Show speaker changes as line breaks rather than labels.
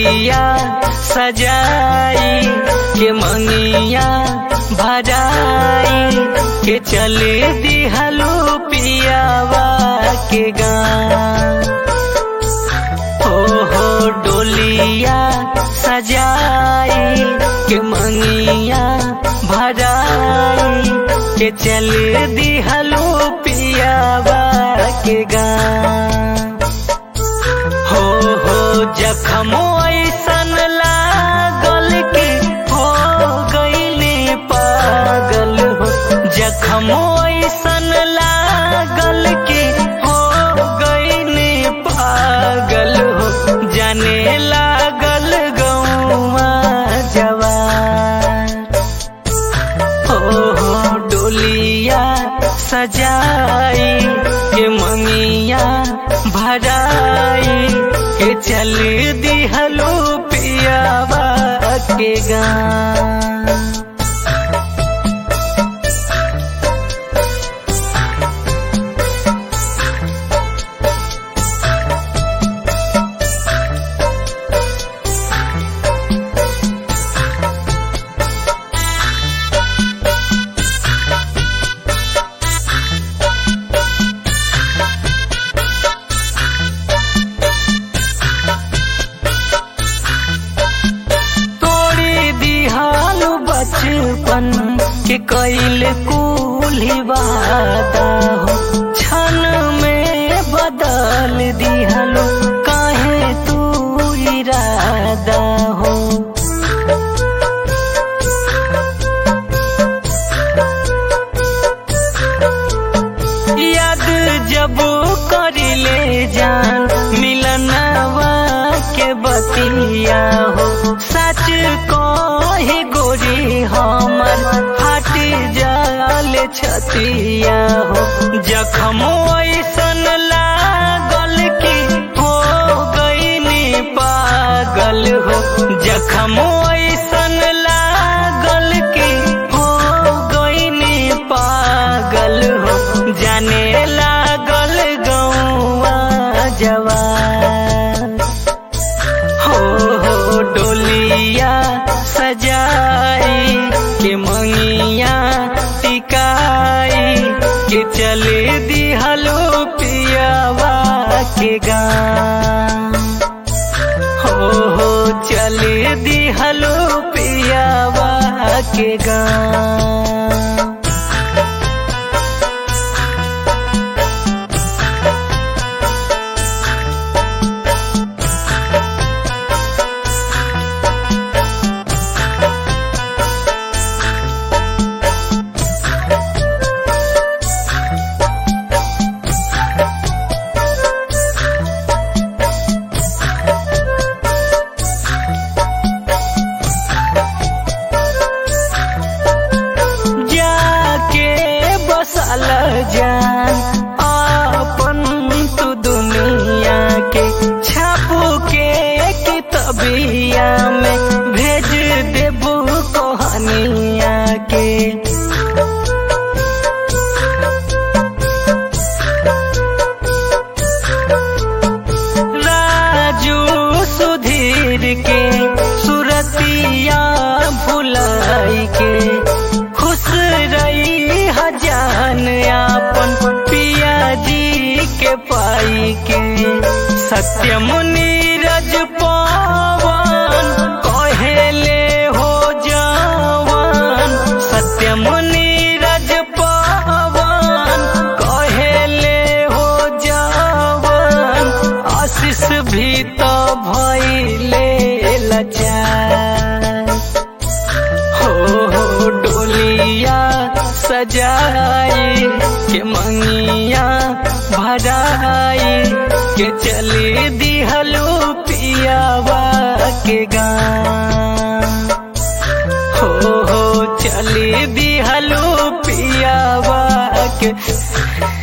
डोलिया सजाई के मंगिया भराई के चले दिहलो पियावा के गाँव। हो डोलिया सजाई के मंगिया भराई के चले दिहलो पियावा के गाँव। हो जखमो ऐसन लागल के हो गईले पागल हो। जखमो ऐसन लागल के हो गईले पागल हो। जाने लागल गौवा जवान। हो डोलिया सजाई के मंगिया भराई के चल दिहलो पियावा के गाँव। बचपन के कैल कुली वादा हो क्षण में बदल दिहलो काहे तू इरादा हो। याद जब करिले जान मिलनवा के बतिया हो। सच कहे गोरी हमर फाट जाल छतिया हो। जखमो ऐसन लागल की हो गईनी पागल हो। जखमो ऐसन लागल की हो गईनी पागल हो। जाने लागल गौवा जवान। हो डोलिया सजाई के मंगिया टिकाई के चले दिहलो पियावा के गाँव। हो चले दिहलो पियावा के गाँव। बसल जान आपन तू दुनिया के छाप के किताबिया में भेज देबू कहानिया के। राजू सुधीर के सुरतिया भुलाई के खुश रही जान आपन पिया जी के पाई के। सत्यम नीरज पवन कहेले हो जवान। सत्यम नीरज पवन कहेले हो जवान। आशीष भी तो भइले लाचार। हो डोलिया सजाई के मंगिया भराई के चले दिहलो पियावा के गाँव। हो चले दिहलो पियावा के